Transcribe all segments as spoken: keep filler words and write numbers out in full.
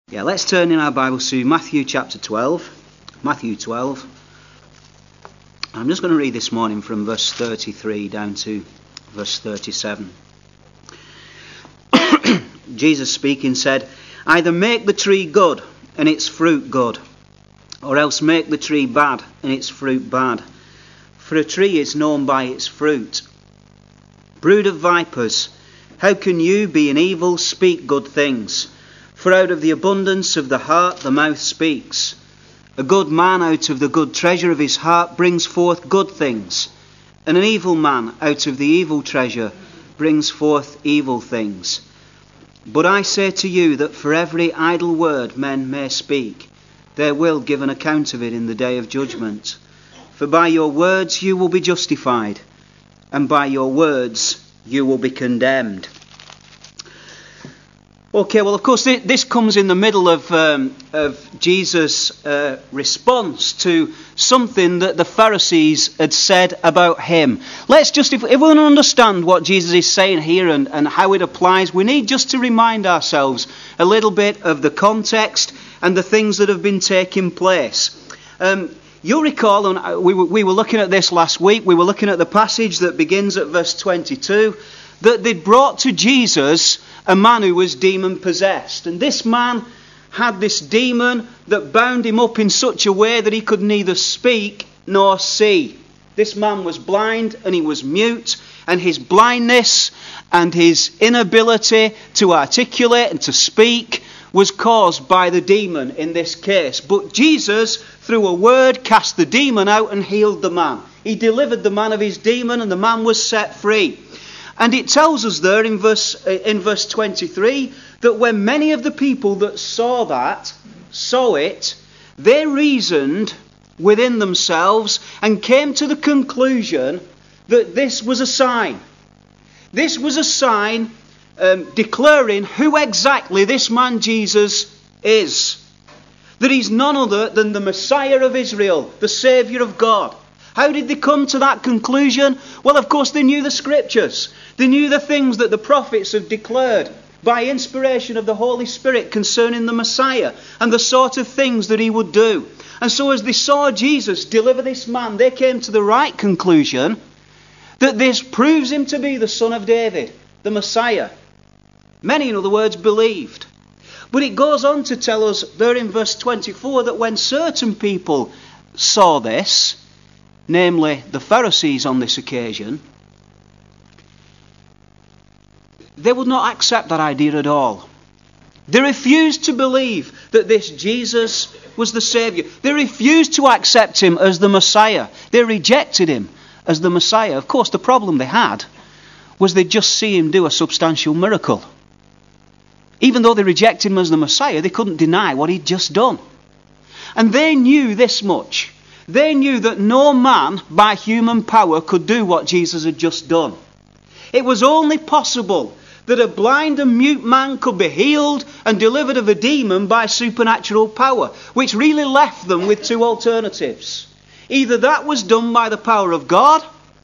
Yeah, let's turn in our Bibles to Matthew chapter twelve. Matthew twelve. I'm just going to read this morning from verse thirty-three down to verse thirty-seven. Jesus speaking said, "Either make the tree good and its fruit good, or else make the tree bad and its fruit bad. For a tree is known by its fruit. Brood of vipers, how can you, being evil, speak good things? For out of the abundance of the heart the mouth speaks. A good man out of the good treasure of his heart brings forth good things, and an evil man out of the evil treasure brings forth evil things. But I say to you that for every idle word men may speak, they will give an account of it in the day of judgment. For by your words you will be justified, and by your words you will be condemned." Okay, well, of course, this comes in the middle of, um, of Jesus' uh, response to something that the Pharisees had said about him. Let's just, if, if we want to understand what Jesus is saying here and, and how it applies, we need just to remind ourselves a little bit of the context and the things that have been taking place. Um, you'll recall, and we were, we were looking at this last week, we were looking at the passage that begins at verse twenty-two, that they'd brought to Jesus a man who was demon-possessed. And this man had this demon that bound him up in such a way that he could neither speak nor see. This man was blind and he was mute, and his blindness and his inability to articulate and to speak was caused by the demon in this case. But Jesus, through a word, cast the demon out and healed the man. He delivered the man of his demon, and the man was set free. And it tells us there in verse in verse twenty-three that when many of the people that saw that, saw it, they reasoned within themselves and came to the conclusion that this was a sign. This was a sign um, declaring who exactly this man Jesus is. That he's none other than the Messiah of Israel, the Saviour of God. How did they come to that conclusion? Well, of course, they knew the Scriptures. They knew the things that the prophets have declared by inspiration of the Holy Spirit concerning the Messiah and the sort of things that he would do. And so as they saw Jesus deliver this man, they came to the right conclusion that this proves him to be the Son of David, the Messiah. Many, in other words, believed. But it goes on to tell us there in verse twenty-four that when certain people saw this, namely the Pharisees on this occasion, they would not accept that idea at all. They refused to believe that this Jesus was the Saviour. They refused to accept him as the Messiah. They rejected him as the Messiah. Of course, the problem they had was they'd just see him do a substantial miracle. Even though they rejected him as the Messiah, they couldn't deny what he'd just done. And they knew this much. They knew that no man by human power could do what Jesus had just done. It was only possible that a blind and mute man could be healed and delivered of a demon by supernatural power, which really left them with two alternatives. Either that was done by the power of God,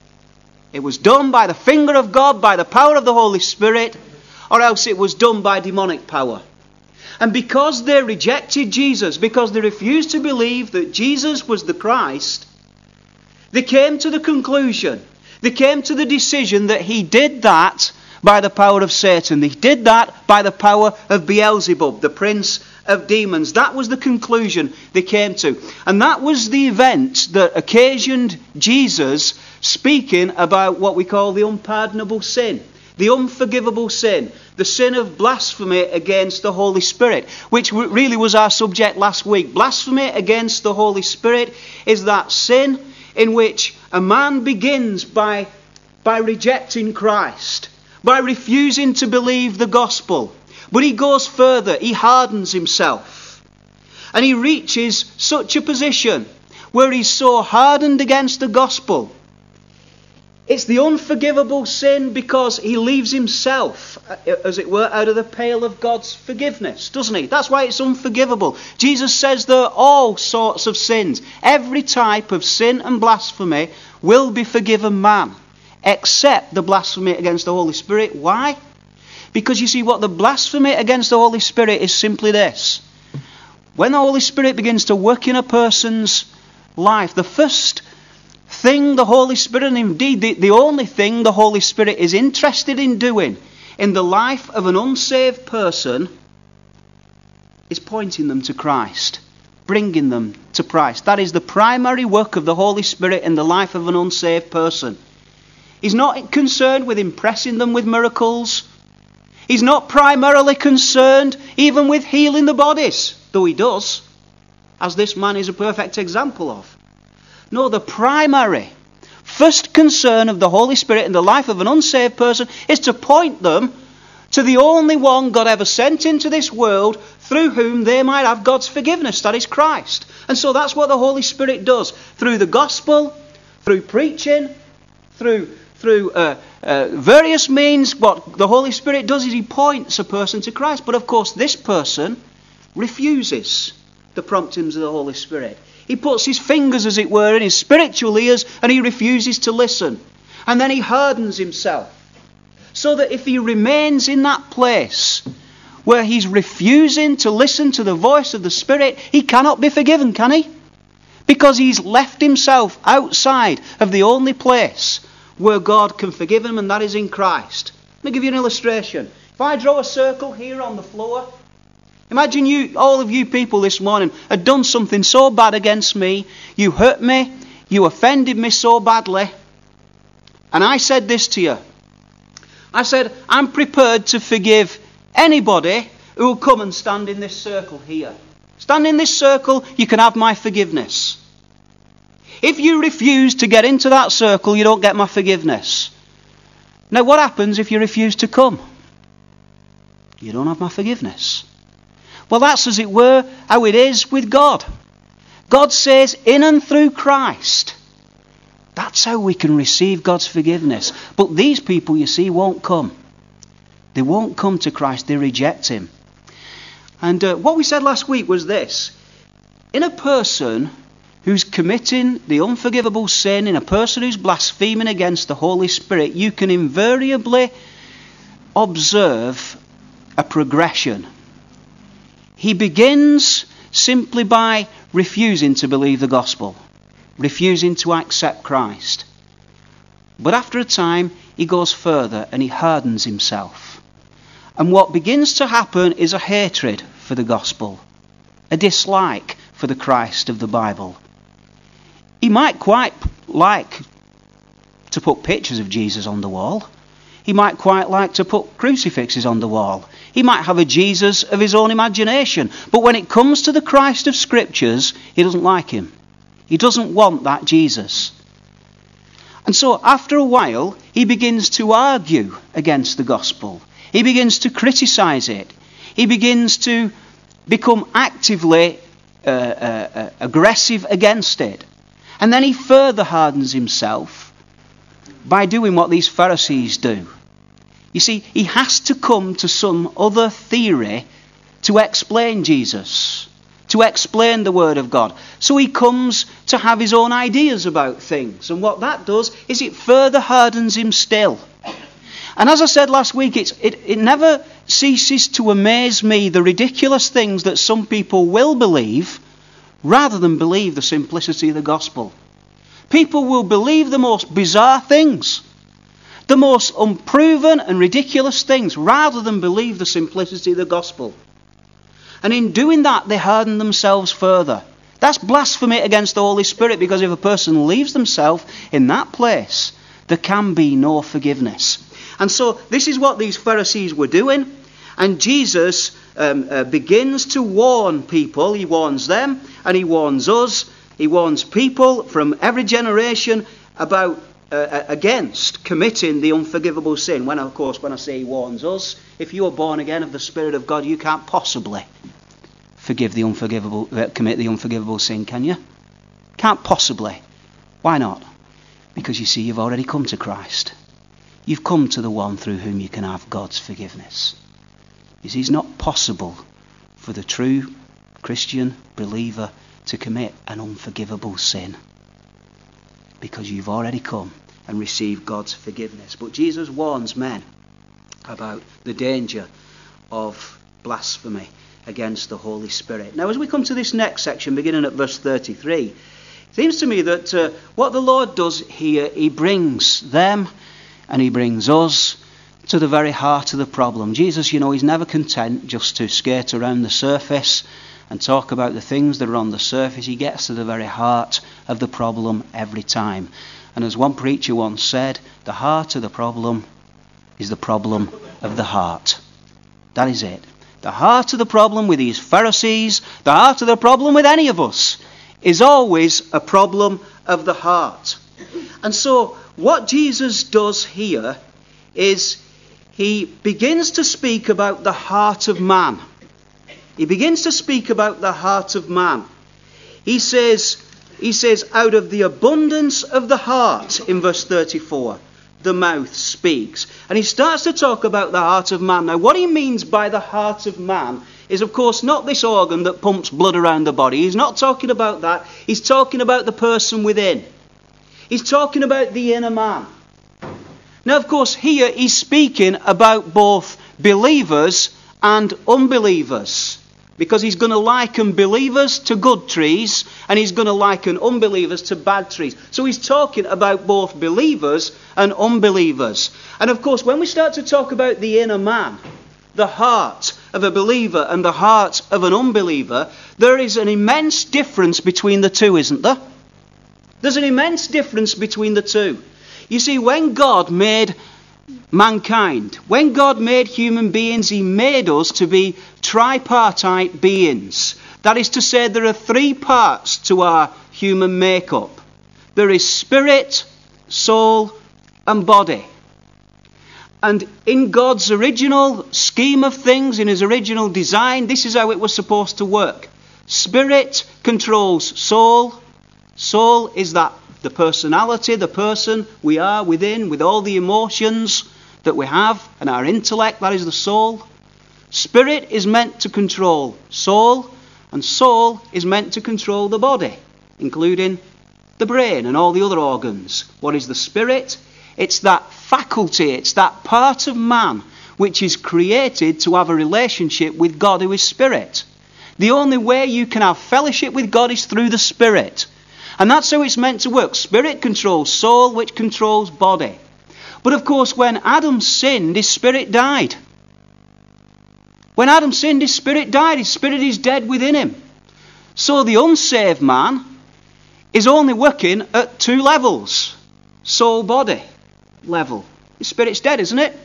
it was done by the finger of God, by the power of the Holy Spirit, or else it was done by demonic power. And because they rejected Jesus, because they refused to believe that Jesus was the Christ, they came to the conclusion, they came to the decision that he did that by the power of Satan. He did that by the power of Beelzebub, the prince of demons. That was the conclusion they came to. And that was the event that occasioned Jesus speaking about what we call the unpardonable sin. The unforgivable sin, the sin of blasphemy against the Holy Spirit, which really was our subject last week. Blasphemy against the Holy Spirit is that sin in which a man begins by, by rejecting Christ, by refusing to believe the gospel. But he goes further, he hardens himself, and he reaches such a position where he's so hardened against the gospel. It's the unforgivable sin because he leaves himself, as it were, out of the pale of God's forgiveness, doesn't he? That's why it's unforgivable. Jesus says there are all sorts of sins. Every type of sin and blasphemy will be forgiven man, except the blasphemy against the Holy Spirit. Why? Because you see, what the blasphemy against the Holy Spirit is simply this. when the Holy Spirit begins to work in a person's life, the first thing the Holy Spirit, and indeed the, the only thing the Holy Spirit is interested in doing in the life of an unsaved person is pointing them to Christ, bringing them to Christ. That is the primary work of the Holy Spirit in the life of an unsaved person. He's not concerned with impressing them with miracles. He's not primarily concerned even with healing the bodies, though he does, as this man is a perfect example of. No, the primary, first concern of the Holy Spirit in the life of an unsaved person is to point them to the only one God ever sent into this world through whom they might have God's forgiveness, that is Christ. And so that's what the Holy Spirit does through the gospel, through preaching, through through uh, uh, various means. What the Holy Spirit does is he points a person to Christ. But of course this person refuses the promptings of the Holy Spirit. He puts his fingers, as it were, in his spiritual ears and he refuses to listen. And then he hardens himself. So that if he remains in that place where he's refusing to listen to the voice of the Spirit, he cannot be forgiven, can he? Because he's left himself outside of the only place where God can forgive him, and that is in Christ. Let me give you an illustration. If I draw a circle here on the floor, imagine you, all of you people this morning, had done something so bad against me, you hurt me, you offended me so badly, and I said this to you. I said, I'm prepared to forgive anybody who will come and stand in this circle here. Stand in this circle, you can have my forgiveness. If you refuse to get into that circle, you don't get my forgiveness. Now what happens if you refuse to come? You don't have my forgiveness. Well, that's, as it were, how it is with God. God says, in and through Christ, that's how we can receive God's forgiveness. But these people, you see, won't come. They won't come to Christ. They reject him. And uh, what we said last week was this. In a person who's committing the unforgivable sin, in a person who's blaspheming against the Holy Spirit, you can invariably observe a progression. He begins simply by refusing to believe the gospel, refusing to accept Christ. But after a time, he goes further and he hardens himself. And what begins to happen is a hatred for the gospel, a dislike for the Christ of the Bible. He might quite like to put pictures of Jesus on the wall. He might quite like to put crucifixes on the wall. He might have a Jesus of his own imagination. But when it comes to the Christ of Scriptures, he doesn't like him. He doesn't want that Jesus. And so after a while, he begins to argue against the gospel. He begins to criticize it. He begins to become actively uh, uh, uh, aggressive against it. And then he further hardens himself by doing what these Pharisees do. You see, he has to come to some other theory to explain Jesus, to explain the Word of God. So he comes to have his own ideas about things. And what that does is it further hardens him still. And as I said last week, it's, it, it never ceases to amaze me the ridiculous things that some people will believe rather than believe the simplicity of the gospel. People will believe the most bizarre things, the most unproven and ridiculous things, rather than believe the simplicity of the gospel. And in doing that, they harden themselves further. That's blasphemy against the Holy Spirit, because if a person leaves themselves in that place, there can be no forgiveness. And so this is what these Pharisees were doing. And Jesus um, uh, begins to warn people. He warns them and he warns us. He warns people from every generation about uh, against committing the unforgivable sin. When, of course, when I say he warns us, if you are born again of the Spirit of God, you can't possibly forgive the unforgivable, uh, commit the unforgivable sin, can you? Can't possibly. Why not? Because you see, you've already come to Christ. You've come to the one through whom you can have God's forgiveness. You see, it's not possible for the true Christian believer to commit an unforgivable sin, because you've already come and received God's forgiveness. But Jesus warns men about the danger of blasphemy against the Holy Spirit. Now, as we come to this next section, beginning at verse thirty-three, it seems to me that uh, what the Lord does here, he brings them and he brings us to the very heart of the problem. Jesus, you know, he's never content just to skate around the surface and talk about the things that are on the surface. He gets to the very heart of the problem every time. And as one preacher once said, the heart of the problem is the problem of the heart. That is it. The heart of the problem with these Pharisees, the heart of the problem with any of us, is always a problem of the heart. And so what Jesus does here is he begins to speak about the heart of man. He begins to speak about the heart of man. He says, he says, out of the abundance of the heart, in verse thirty-four, the mouth speaks. And he starts to talk about the heart of man. Now, what he means by the heart of man is, of course, not this organ that pumps blood around the body. He's not talking about that. He's talking about the person within. He's talking about the inner man. Now, of course, here he's speaking about both believers and unbelievers, because he's going to liken believers to good trees and he's going to liken unbelievers to bad trees. So he's talking about both believers and unbelievers. And of course, when we start to talk about the inner man, the heart of a believer and the heart of an unbeliever, there is an immense difference between the two, isn't there? There's an immense difference between the two. You see, when God made mankind, when God made human beings, he made us to be tripartite beings. That is to say, there are three parts to our human makeup. There is spirit, soul, and body. And in God's original scheme of things, in his original design, this is how it was supposed to work. Spirit controls soul. Soul is that the personality, the person we are within, with all the emotions that we have, and our intellect, that is the soul. Spirit is meant to control soul, and soul is meant to control the body, including the brain and all the other organs. What is the spirit? It's that faculty, it's that part of man which is created to have a relationship with God, who is spirit. The only way you can have fellowship with God is through the Spirit. And that's how it's meant to work. Spirit controls soul, which controls body. But of course, when Adam sinned, his spirit died. When Adam sinned, his spirit died. His spirit is dead within him. So the unsaved man is only working at two levels. Soul-body level. His spirit's dead, isn't it?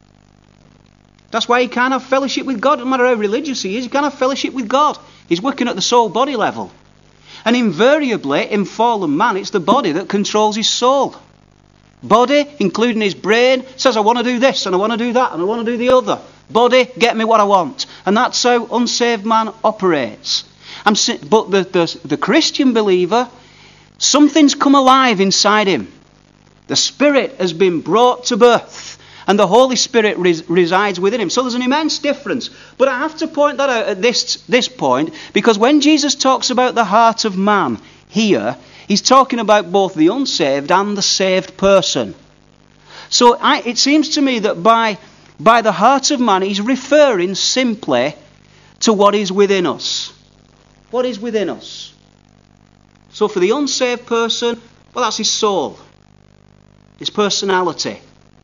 That's why he can't have fellowship with God. No matter how religious he is, he can't have fellowship with God. He's working at the soul-body level. And invariably, in fallen man, it's the body that controls his soul. Body, including his brain, says, I want to do this, and I want to do that, and I want to do the other. Body, get me what I want. And that's how unsaved man operates. I'm si- but the, the, the Christian believer, something's come alive inside him. The Spirit has been brought to birth, and the Holy Spirit res- resides within him. So there's an immense difference. But I have to point that out at this, this point, because when Jesus talks about the heart of man here, he's talking about both the unsaved and the saved person. So I, it seems to me that by, by the heart of man, he's referring simply to what is within us. What is within us? So for the unsaved person, well, that's his soul, his personality,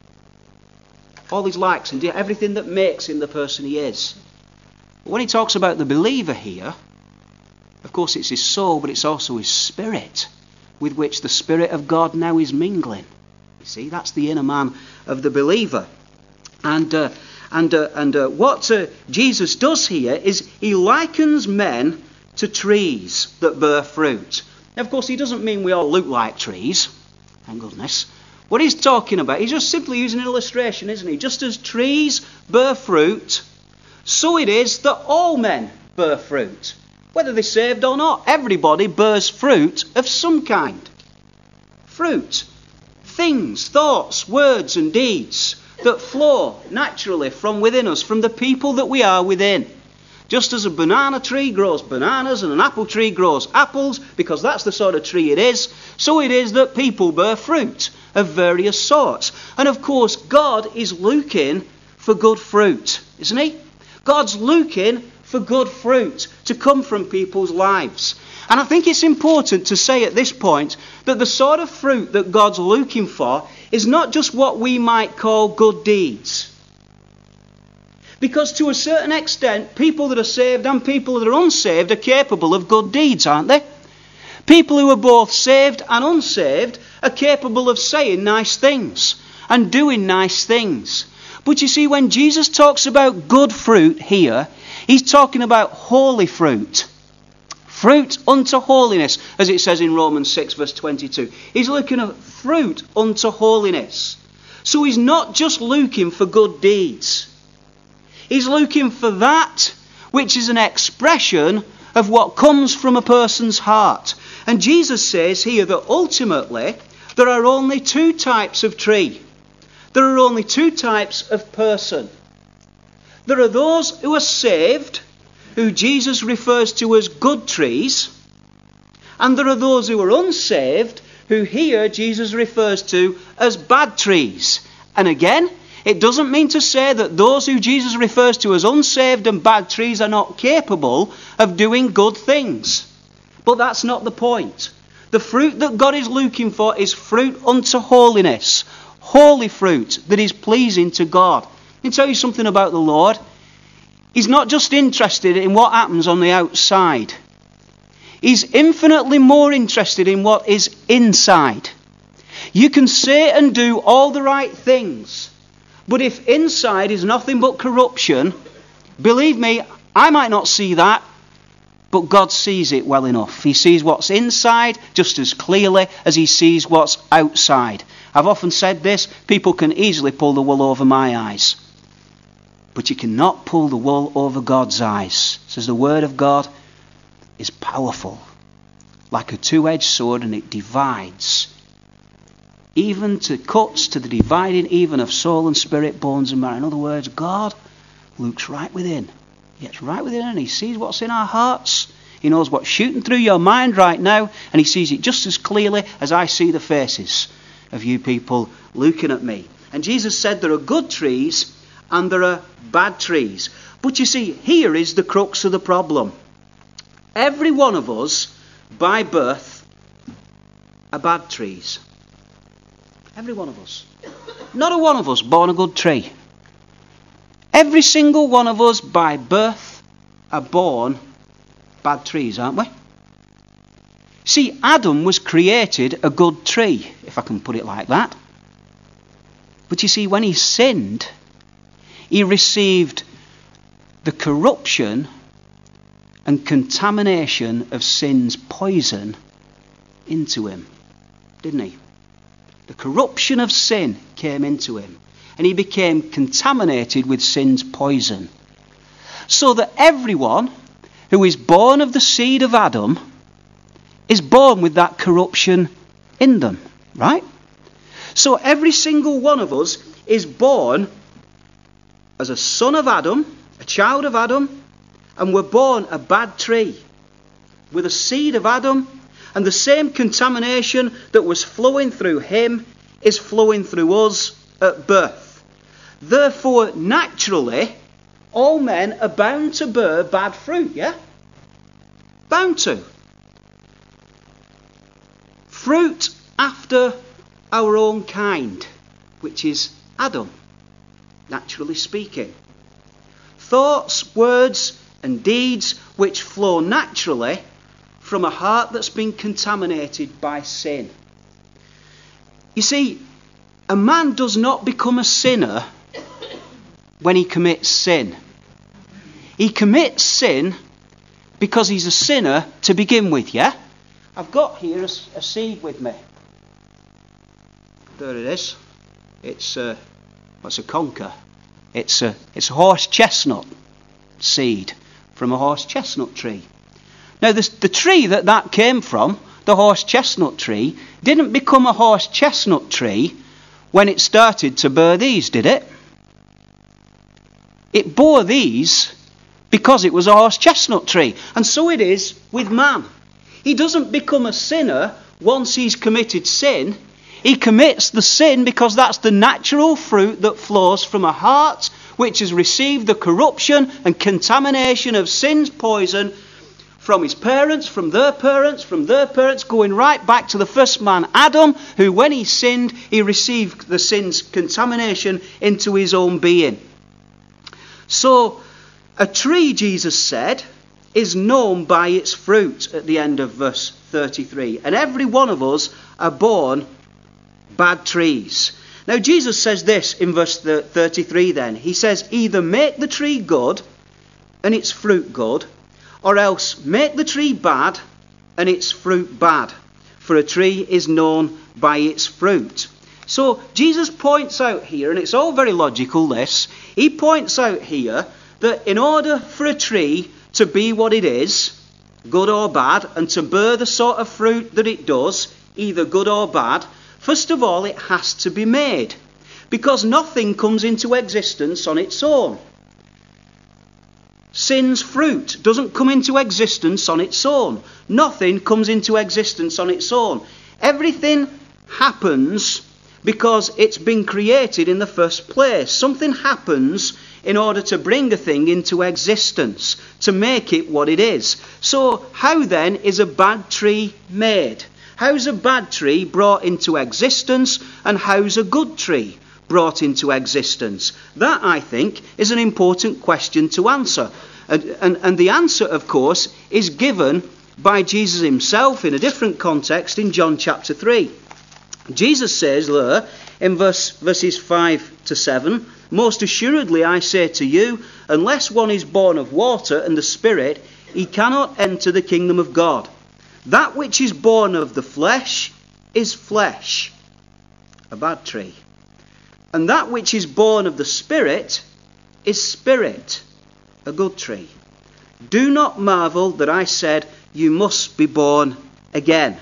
all his likes and everything that makes him the person he is. But when he talks about the believer here, of course it's his soul, but it's also his spirit, with which the Spirit of God now is mingling. You see, that's the inner man of the believer. And uh, and uh, and uh, what uh, Jesus does here is he likens men to trees that bear fruit. Now, of course, he doesn't mean we all look like trees. Thank goodness. What he's talking about, he's just simply using an illustration, isn't he? Just as trees bear fruit, so it is that all men bear fruit. Whether they're saved or not, everybody bears fruit of some kind. Fruit. Things, thoughts, words and deeds that flow naturally from within us, from the people that we are within. Just as a banana tree grows bananas and an apple tree grows apples, because that's the sort of tree it is, so it is that people bear fruit of various sorts. And of course, God is looking for good fruit, isn't he? God's looking for for good fruit to come from people's lives. And I think it's important to say at this point that the sort of fruit that God's looking for is not just what we might call good deeds. Because to a certain extent, people that are saved and people that are unsaved are capable of good deeds, aren't they? People who are both saved and unsaved are capable of saying nice things and doing nice things. But you see, when Jesus talks about good fruit here, he's talking about holy fruit. Fruit unto holiness, as it says in Romans six verse twenty-two. He's looking at fruit unto holiness. So he's not just looking for good deeds. He's looking for that which is an expression of what comes from a person's heart. And Jesus says here that ultimately there are only two types of tree. There are only two types of person. There are those who are saved, who Jesus refers to as good trees. And there are those who are unsaved, who here Jesus refers to as bad trees. And again, it doesn't mean to say that those who Jesus refers to as unsaved and bad trees are not capable of doing good things. But that's not the point. The fruit that God is looking for is fruit unto holiness. Holy fruit that is pleasing to God. Let me tell you something about the Lord. He's not just interested in what happens on the outside. He's infinitely more interested in what is inside. You can say and do all the right things, but if inside is nothing but corruption, believe me, I might not see that, but God sees it well enough. He sees what's inside just as clearly as he sees what's outside. I've often said this, people can easily pull the wool over my eyes. But you cannot pull the wool over God's eyes. It says the word of God is powerful, like a two-edged sword, and it divides. Even to cuts to the dividing even of soul and spirit, bones and marrow. In other words, God looks right within. He gets right within and he sees what's in our hearts. He knows what's shooting through your mind right now, and he sees it just as clearly as I see the faces of you people looking at me. And Jesus said there are good trees and there are bad trees. But you see, here is the crux of the problem. Every one of us, by birth, are bad trees. Every one of us. Not a one of us born a good tree. Every single one of us, by birth, are born bad trees, aren't we? See, Adam was created a good tree, if I can put it like that. But you see, when he sinned, he received the corruption and contamination of sin's poison into him, didn't he? The corruption of sin came into him, and he became contaminated with sin's poison. So that everyone who is born of the seed of Adam is born with that corruption in them, right? So every single one of us is born as a son of Adam, a child of Adam, and we're born a bad tree with a seed of Adam, and the same contamination that was flowing through him is flowing through us at birth. Therefore, naturally, all men are bound to bear bad fruit, yeah? Bound to. Fruit after our own kind, which is Adam, naturally speaking. Thoughts, words, and deeds which flow naturally from a heart that's been contaminated by sin. You see, a man does not become a sinner when he commits sin. He commits sin because he's a sinner to begin with, yeah? I've got here a, a seed with me. There it is. It's a, what's a conker? It's a, it's a horse chestnut seed from a horse chestnut tree. Now, the, the tree that that came from, the horse chestnut tree, didn't become a horse chestnut tree when it started to bear these, did it? It bore these because it was a horse chestnut tree. And so it is with man. He doesn't become a sinner once he's committed sin. He commits the sin because that's the natural fruit that flows from a heart which has received the corruption and contamination of sin's poison from his parents, from their parents, from their parents, going right back to the first man, Adam, who when he sinned, he received the sin's contamination into his own being. So, a tree, Jesus said, is known by its fruit at the end of verse thirty-three. And every one of us are born bad trees. Now, Jesus says this in verse thirty-three then. He says, either make the tree good and its fruit good, or else make the tree bad and its fruit bad. For a tree is known by its fruit. So Jesus points out here, and it's all very logical this, he points out here that in order for a tree to be what it is, good or bad, and to bear the sort of fruit that it does, either good or bad, first of all it has to be made. Because nothing comes into existence on its own. Sin's fruit doesn't come into existence on its own. Nothing comes into existence on its own. Everything happens because it's been created in the first place. Something happens in order to bring a thing into existence, to make it what it is. So how then is a bad tree made? How's a bad tree brought into existence, and how's a good tree brought into existence? That, I think, is an important question to answer. And, and, and the answer, of course, is given by Jesus himself in a different context in John chapter three. Jesus says there in verse, verses five to seven, most assuredly I say to you, unless one is born of water and the Spirit, he cannot enter the kingdom of God. That which is born of the flesh is flesh, a bad tree. And that which is born of the Spirit is spirit, a good tree. Do not marvel that I said, you must be born again.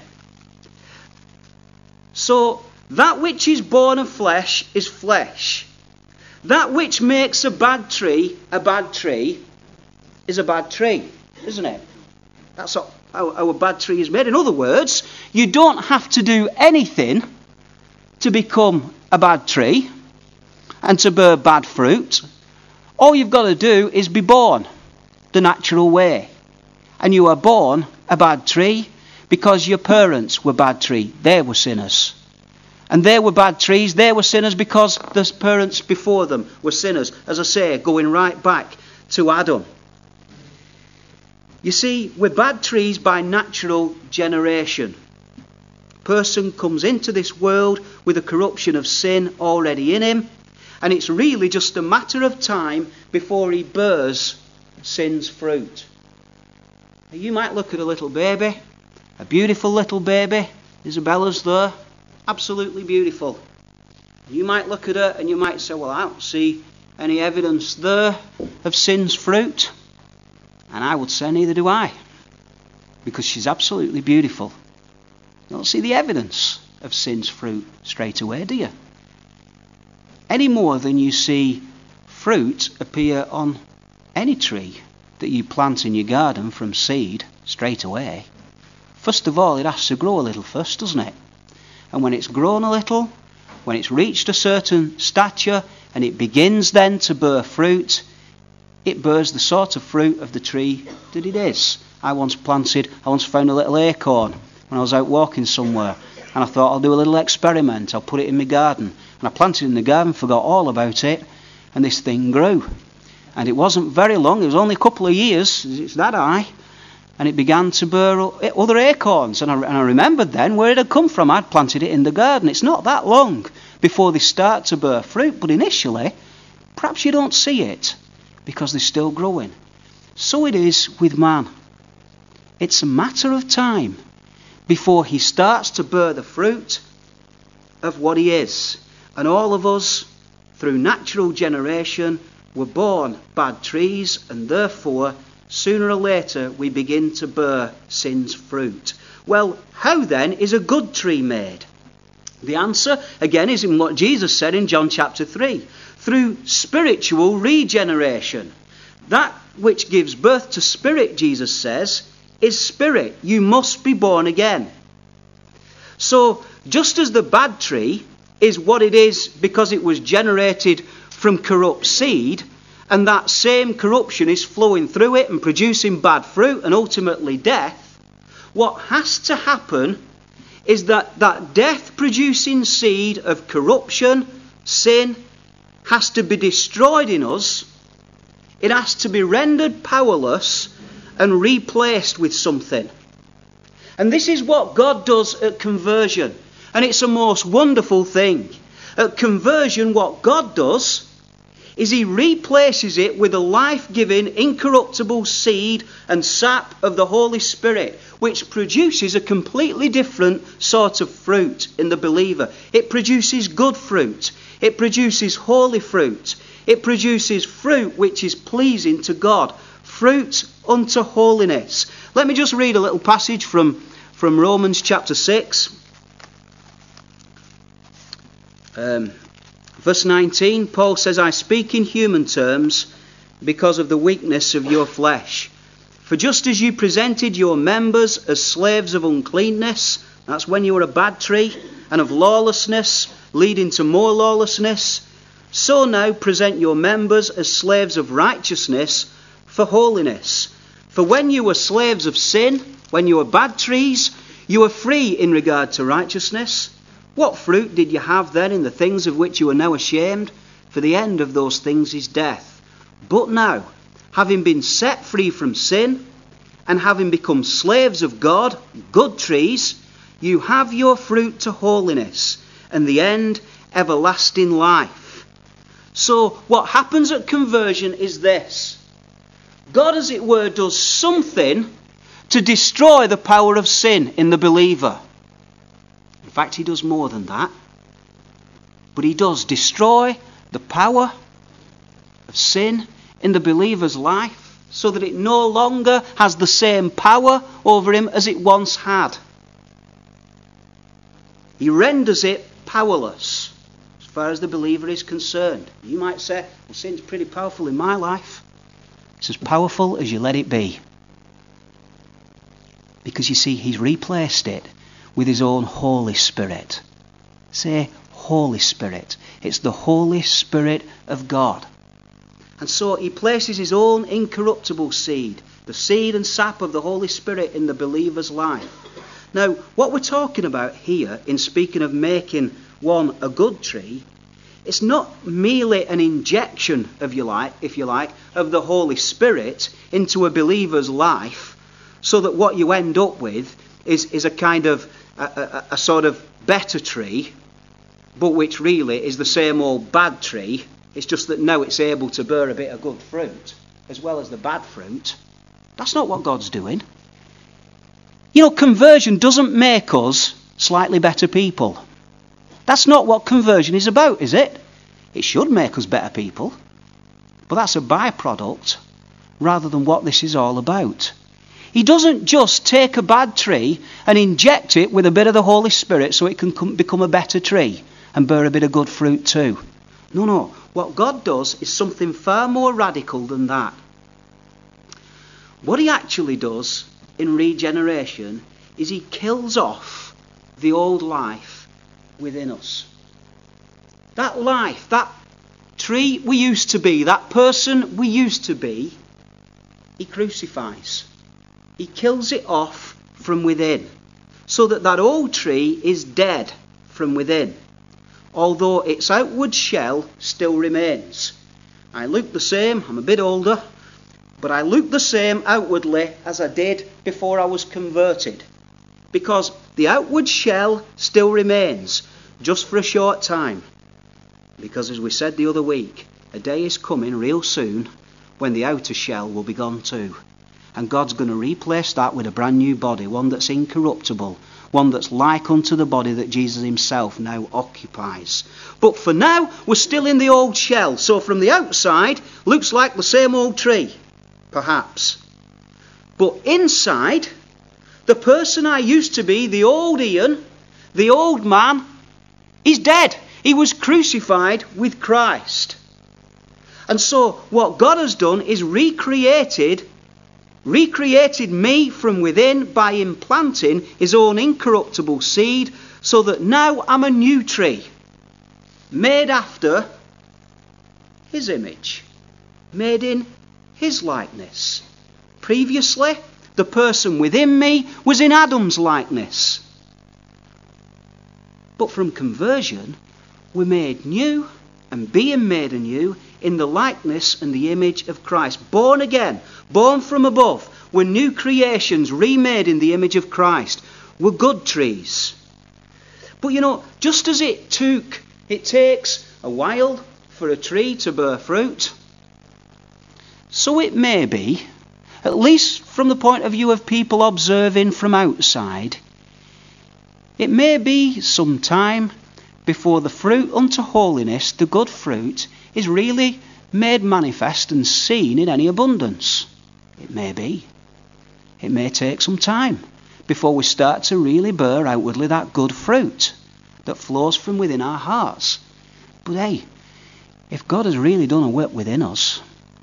So, that which is born of flesh is flesh. That which makes a bad tree a bad tree is a bad tree, isn't it? That's how, how a bad tree is made. In other words, you don't have to do anything to become a bad tree and to bear bad fruit. All you've got to do is be born the natural way. And you are born a bad tree because your parents were bad trees. They were sinners. And they were bad trees. They were sinners because the parents before them were sinners. As I say, going right back to Adam. You see, we're bad trees by natural generation. A person comes into this world with a corruption of sin already in him. And it's really just a matter of time before he bears sin's fruit. Now, you might look at a little baby, a beautiful little baby. Isabella's there, absolutely beautiful. You might look at her and you might say, well, I don't see any evidence there of sin's fruit. And I would say neither do I, because she's absolutely beautiful. You don't see the evidence of sin's fruit straight away, do you? Any more than you see fruit appear on any tree that you plant in your garden from seed straight away. First of all, it has to grow a little first, doesn't it? And when it's grown a little, when it's reached a certain stature and it begins then to bear fruit, it bears the sort of fruit of the tree that it is. I once planted, I once found a little acorn when I was out walking somewhere, and I thought I'll do a little experiment, I'll put it in my garden. And I planted it in the garden, forgot all about it, and this thing grew. And it wasn't very long, it was only a couple of years, it's that high, and it began to bear other acorns. And I, and I remembered then where it had come from. I'd planted it in the garden. It's not that long before they start to bear fruit, but initially, perhaps you don't see it, because they're still growing. So it is with man. It's a matter of time before he starts to bear the fruit of what he is. And all of us, through natural generation, were born bad trees, and therefore, sooner or later, we begin to bear sin's fruit. Well, how then is a good tree made? The answer, again, is in what Jesus said in John chapter three. Through spiritual regeneration. That which gives birth to spirit, Jesus says, is spirit. You must be born again. So, just as the bad tree is what it is because it was generated from corrupt seed, and that same corruption is flowing through it and producing bad fruit and ultimately death, what has to happen is that that death-producing seed of corruption, sin, has to be destroyed in us. It has to be rendered powerless and replaced with something. And this is what God does at conversion. And it's a most wonderful thing. At conversion, what God does is he replaces it with a life-giving, incorruptible seed and sap of the Holy Spirit, which produces a completely different sort of fruit in the believer. It produces good fruit. It produces holy fruit. It produces fruit which is pleasing to God. Fruit unto holiness. Let me just read a little passage from, from Romans chapter six. Um, verse nineteen, Paul says, I speak in human terms because of the weakness of your flesh. For just as you presented your members as slaves of uncleanness, that's when you were a bad tree, and of lawlessness, leading to more lawlessness, so now present your members as slaves of righteousness for holiness. For when you were slaves of sin, when you were bad trees, you were free in regard to righteousness. What fruit did you have then in the things of which you are now ashamed? For the end of those things is death. But now, having been set free from sin, and having become slaves of God, good trees, you have your fruit to holiness, and the end, everlasting life. So, what happens at conversion is this. God, as it were, does something to destroy the power of sin in the believer. In fact, he does more than that. But he does destroy the power of sin in the believer's life so that it no longer has the same power over him as it once had. He renders it powerless as far as the believer is concerned. You might say, well, sin's pretty powerful in my life. It's as powerful as you let it be. Because you see, he's replaced it with his own Holy Spirit. Say, Holy Spirit. It's the Holy Spirit of God. And so he places his own incorruptible seed, the seed and sap of the Holy Spirit in the believer's life. Now, what we're talking about here in speaking of making one a good tree, it's not merely an injection, of you like, if you like, of the Holy Spirit into a believer's life so that what you end up with is, is a kind of a, a, a sort of better tree, but which really is the same old bad tree. It's just that now it's able to bear a bit of good fruit as well as the bad fruit. That's not what God's doing. You know, conversion doesn't make us slightly better people. That's not what conversion is about, is it? It should make us better people. But that's a byproduct rather than what this is all about. He doesn't just take a bad tree and inject it with a bit of the Holy Spirit so it can come, become a better tree and bear a bit of good fruit too. No, no. What God does is something far more radical than that. What he actually does in regeneration is he kills off the old life within us. That life, that tree we used to be, that person we used to be, he crucifies. He kills it off from within, so that that old tree is dead from within, although its outward shell still remains. I look the same, I'm a bit older, but I look the same outwardly as I did before I was converted, because the outward shell still remains, just for a short time. Because as we said the other week, a day is coming real soon when the outer shell will be gone too. And God's going to replace that with a brand new body, one that's incorruptible, one that's like unto the body that Jesus himself now occupies. But for now, we're still in the old shell. So from the outside, looks like the same old tree, perhaps. But inside, the person I used to be, the old Ian, the old man, is dead. He was crucified with Christ. And so what God has done is recreated recreated me from within by implanting his own incorruptible seed, so that now I'm a new tree, made after his image, made in his likeness. Previously, the person within me was in Adam's likeness. But from conversion, we're made new, and being made anew in the likeness and the image of Christ. Born again, born from above. We're new creations, remade in the image of Christ. We're good trees. But you know, just as it took, it takes a while for a tree to bear fruit, so it may be, at least from the point of view of people observing from outside, it may be some time before the fruit unto holiness, the good fruit, is really made manifest and seen in any abundance. It may be. It may take some time before we start to really bear outwardly that good fruit that flows from within our hearts. But hey, if God has really done a work within us,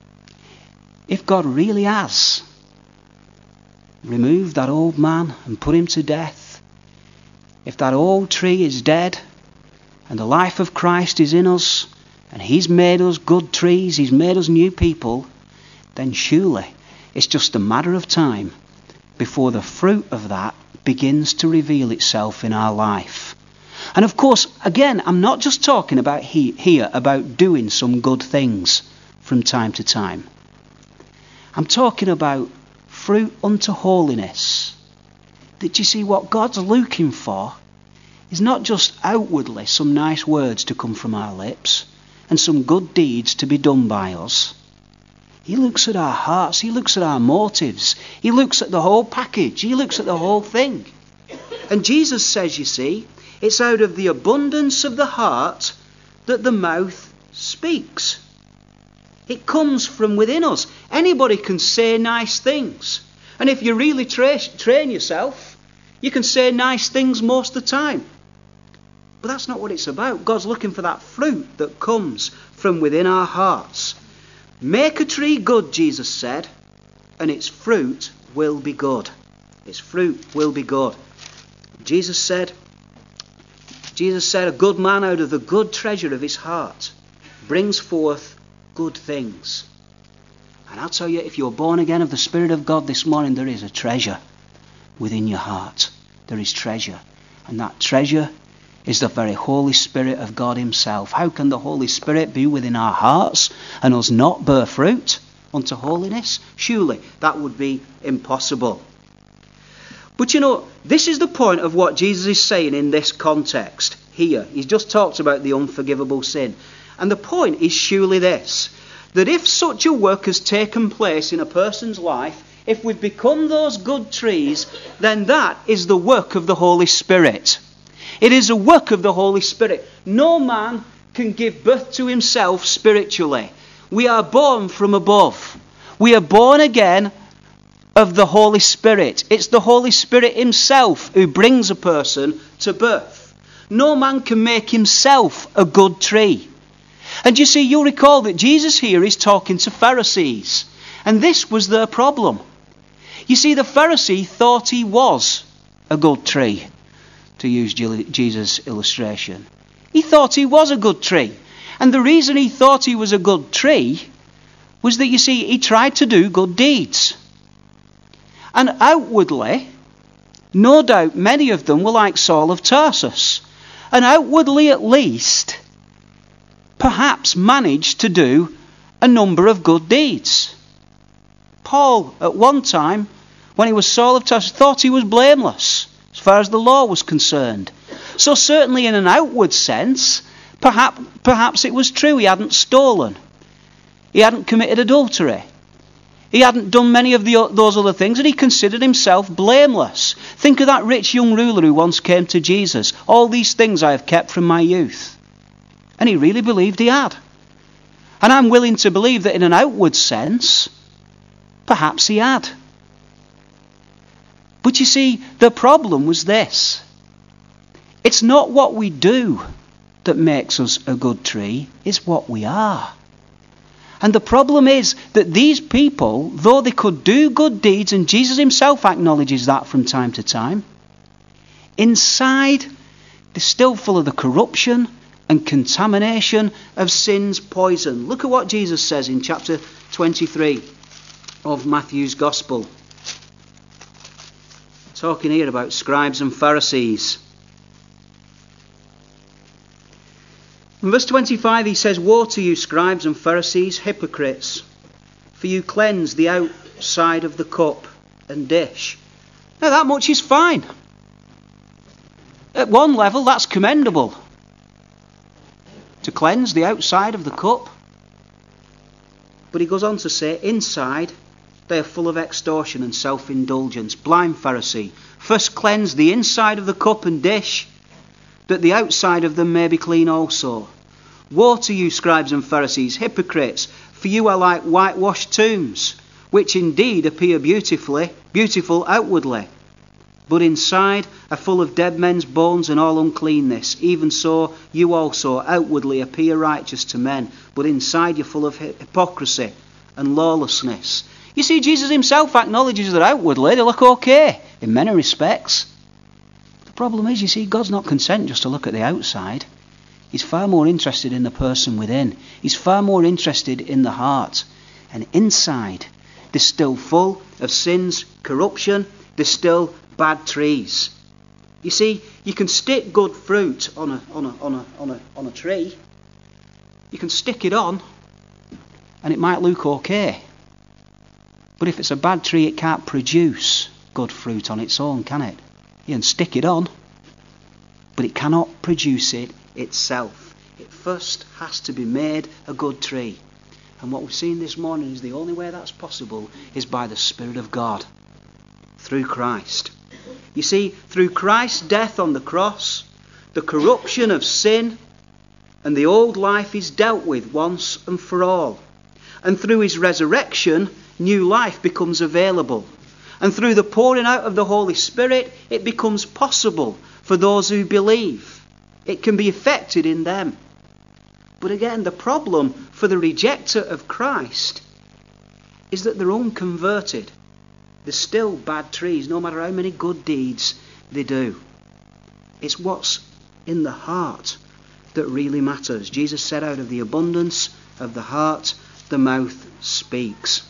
if God really has removed that old man and put him to death, if that old tree is dead and the life of Christ is in us, and he's made us good trees, he's made us new people, then surely it's just a matter of time before the fruit of that begins to reveal itself in our life. And of course, again, I'm not just talking about he, here about doing some good things from time to time. I'm talking about fruit unto holiness. That you see, what God's looking for is not just outwardly some nice words to come from our lips and some good deeds to be done by us. He looks at our hearts. He looks at our motives. He looks at the whole package. He looks at the whole thing. And Jesus says, you see, it's out of the abundance of the heart that the mouth speaks. It comes from within us. Anybody can say nice things. And if you really tra- train yourself, you can say nice things most of the time. But that's not what it's about. God's looking for that fruit that comes from within our hearts. Make a tree good, Jesus said, and its fruit will be good. Its fruit will be good. Jesus said, Jesus said, a good man out of the good treasure of his heart brings forth good things. And I'll tell you, if you're born again of the Spirit of God this morning, there is a treasure within your heart. There is treasure. And that treasure is the very Holy Spirit of God himself. How can the Holy Spirit be within our hearts and us not bear fruit unto holiness? Surely that would be impossible. But you know, this is the point of what Jesus is saying in this context here. He's just talked about the unforgivable sin. And the point is surely this, that if such a work has taken place in a person's life, if we've become those good trees, then that is the work of the Holy Spirit. It is a work of the Holy Spirit. No man can give birth to himself spiritually. We are born from above. We are born again of the Holy Spirit. It's the Holy Spirit himself who brings a person to birth. No man can make himself a good tree. And you see, you'll recall that Jesus here is talking to Pharisees. And this was their problem. You see, the Pharisee thought he was a good tree, to use Jesus' illustration. He thought he was a good tree. And the reason he thought he was a good tree was that, you see, he tried to do good deeds. And outwardly, no doubt many of them were like Saul of Tarsus. And outwardly at least, perhaps managed to do a number of good deeds. Paul, at one time, when he was Saul of Tarsus, thought he was blameless as far as the law was concerned. So certainly in an outward sense, perhaps, perhaps it was true he hadn't stolen. He hadn't committed adultery. He hadn't done many of the, those other things, and he considered himself blameless. Think of that rich young ruler who once came to Jesus. All these things I have kept from my youth. And he really believed he had. And I'm willing to believe that in an outward sense, perhaps he had. But you see, the problem was this. It's not what we do that makes us a good tree, it's what we are. And the problem is that these people, though they could do good deeds, and Jesus himself acknowledges that from time to time, inside they're still full of the corruption and contamination of sin's poison. Look at what Jesus says in chapter twenty-three of Matthew's Gospel. Talking here about scribes and Pharisees. In verse twenty-five he says, "Woe to you, scribes and Pharisees, hypocrites, for you cleanse the outside of the cup and dish." Now that much is fine. At one level that's commendable. To cleanse the outside of the cup. But he goes on to say, inside they are full of extortion and self-indulgence. Blind Pharisee, first cleanse the inside of the cup and dish, that the outside of them may be clean also. Woe to you, scribes and Pharisees, hypocrites, for you are like whitewashed tombs, which indeed appear beautifully, beautiful outwardly, but inside are full of dead men's bones and all uncleanness. Even so, you also outwardly appear righteous to men, but inside you're full of hypocrisy and lawlessness. You see, Jesus himself acknowledges that outwardly they look okay in many respects. The problem is, you see, God's not content just to look at the outside. He's far more interested in the person within. He's far more interested in the heart. And inside, they're still full of sin's corruption. They're still bad trees. You see, you can stick good fruit on a on a on a on a on a tree. You can stick it on, and it might look okay. But if it's a bad tree, it can't produce good fruit on its own, can it? You can stick it on, but it cannot produce it itself. It first has to be made a good tree. And what we've seen this morning is the only way that's possible is by the Spirit of God, through Christ. You see, through Christ's death on the cross, the corruption of sin and the old life is dealt with once and for all. And through his resurrection, new life becomes available. And through the pouring out of the Holy Spirit, it becomes possible for those who believe. It can be effected in them. But again, the problem for the rejecter of Christ is that they're unconverted. They're still bad trees, no matter how many good deeds they do. It's what's in the heart that really matters. Jesus said, out of the abundance of the heart, the mouth speaks.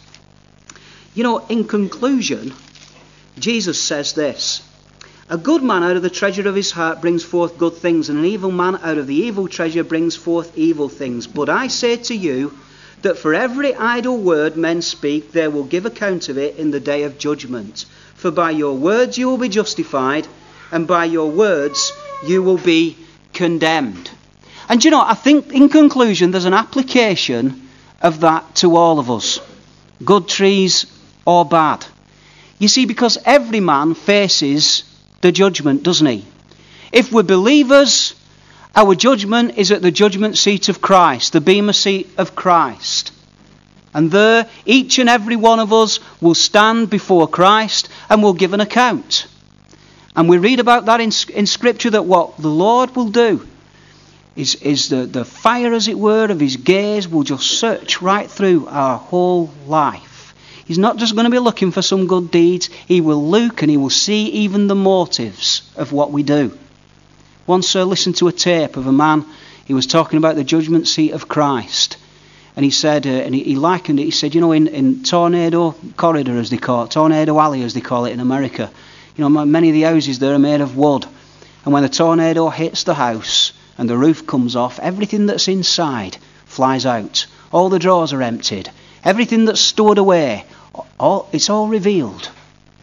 You know, in conclusion, Jesus says this: a good man out of the treasure of his heart brings forth good things, and an evil man out of the evil treasure brings forth evil things. But I say to you that for every idle word men speak, they will give account of it in the day of judgment. For by your words you will be justified, and by your words you will be condemned. And you know, I think in conclusion there's an application of that to all of us. Good trees or bad. You see, because every man faces the judgment, doesn't he? If we're believers, our judgment is at the judgment seat of Christ, the bema seat of Christ. And there, each and every one of us will stand before Christ and will give an account. And we read about that in, in Scripture, that what the Lord will do is, is the, the fire, as it were, of his gaze will just search right through our whole life. He's not just going to be looking for some good deeds. He will look and he will see even the motives of what we do. Once I listened to a tape of a man, he was talking about the judgment seat of Christ. And he said, uh, and he, he likened it, he said, you know, in, in Tornado Corridor, as they call it, Tornado Alley, as they call it in America, you know, many of the houses there are made of wood. And when the tornado hits the house and the roof comes off, everything that's inside flies out. All the drawers are emptied. Everything that's stored away, all, it's all revealed.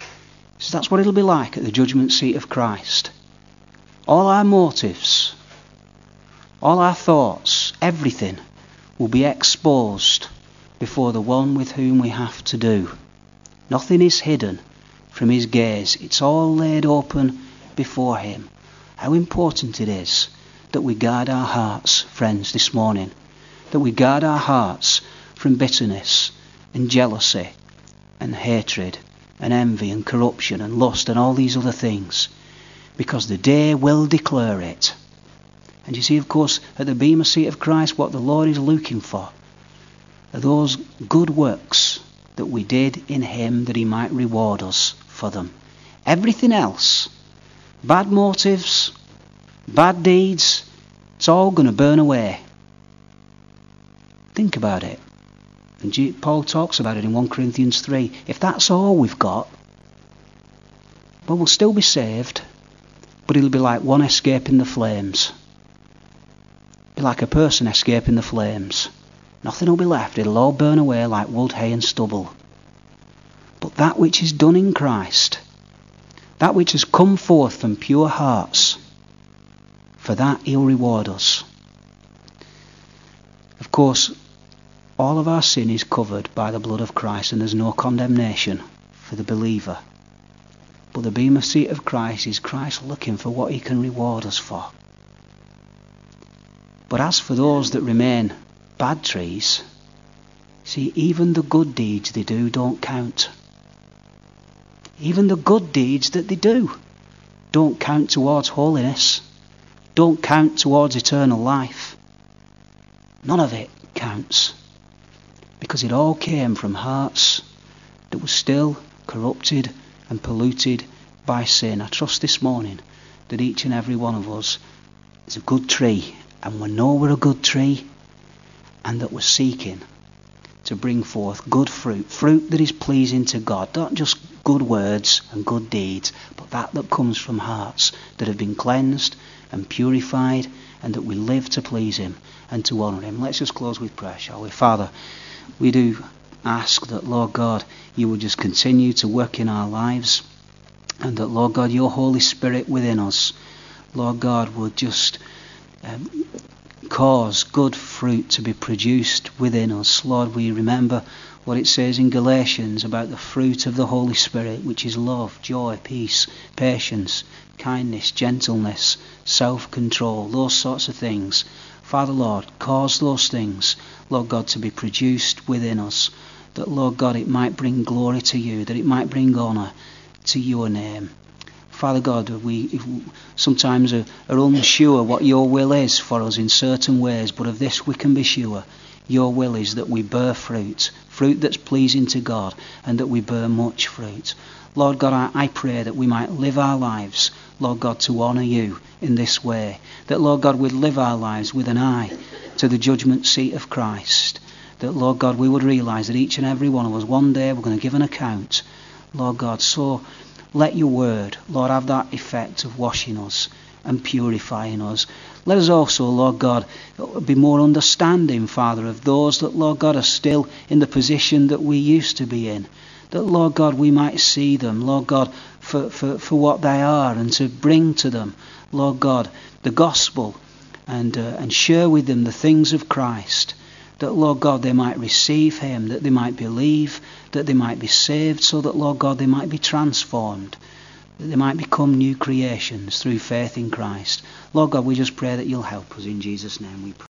So that's what it'll be like at the judgment seat of Christ. All our motives, all our thoughts, everything will be exposed before the one with whom we have to do. Nothing is hidden from his gaze. It's all laid open before him. How important it is that we guard our hearts, friends, this morning. That we guard our hearts from bitterness and jealousy and hatred and envy and corruption and lust and all these other things. Because the day will declare it. And you see, of course, at the bema seat of Christ, what the Lord is looking for are those good works that we did in him, that he might reward us for them. Everything else, bad motives, bad deeds, It's all going to burn away. Think about it. And G- Paul talks about it in First Corinthians three. If that's all we've got, well, we'll still be saved, but it'll be like one escaping the flames. Be like a person escaping the flames. Nothing will be left. It'll all burn away like wood, hay and stubble. But that which is done in Christ, that which has come forth from pure hearts, for that he'll reward us. Of course, all of our sin is covered by the blood of Christ, and there's no condemnation for the believer. But the bema seat of Christ is Christ looking for what he can reward us for. But as for those that remain bad trees, see, even the good deeds they do don't count. Even the good deeds that they do don't count towards holiness, don't count towards eternal life. None of it counts, because it all came from hearts that were still corrupted and polluted by sin. I trust this morning that each and every one of us is a good tree, and we know we're a good tree, and that we're seeking to bring forth good fruit, fruit that is pleasing to God, not just good words and good deeds, but that that comes from hearts that have been cleansed and purified, and that we live to please him and to honour him. Let's just close with prayer, shall we? Father, we do ask that, Lord God, you would just continue to work in our lives, and that, Lord God, your Holy Spirit within us, Lord God, would just um, cause good fruit to be produced within us. Lord, we remember what it says in Galatians about the fruit of the Holy Spirit, which is love, joy, peace, patience, kindness, gentleness, self-control, those sorts of things. Father, Lord, cause those things, Lord God, to be produced within us, that, Lord God, it might bring glory to you, that it might bring honour to your name. Father God, we if we sometimes are, are unsure what your will is for us in certain ways, but of this we can be sure. Your will is that we bear fruit, fruit that's pleasing to God, and that we bear much fruit. Lord God, I, I pray that we might live our lives, Lord God, to honour you in this way. That, Lord God, we'd live our lives with an eye to the judgment seat of Christ. That, Lord God, we would realise that each and every one of us, one day we're going to give an account, Lord God. So let your word, Lord, have that effect of washing us and purifying us. Let us also, Lord God, be more understanding, Father, of those that, Lord God, are still in the position that we used to be in. That, Lord God, we might see them, Lord God, for, for, for what they are, and to bring to them, Lord God, the gospel, and uh, and share with them the things of Christ. That, Lord God, they might receive him, that they might believe, that they might be saved, so that, Lord God, they might be transformed, that they might become new creations through faith in Christ. Lord God, we just pray that you'll help us. In Jesus' name we pray.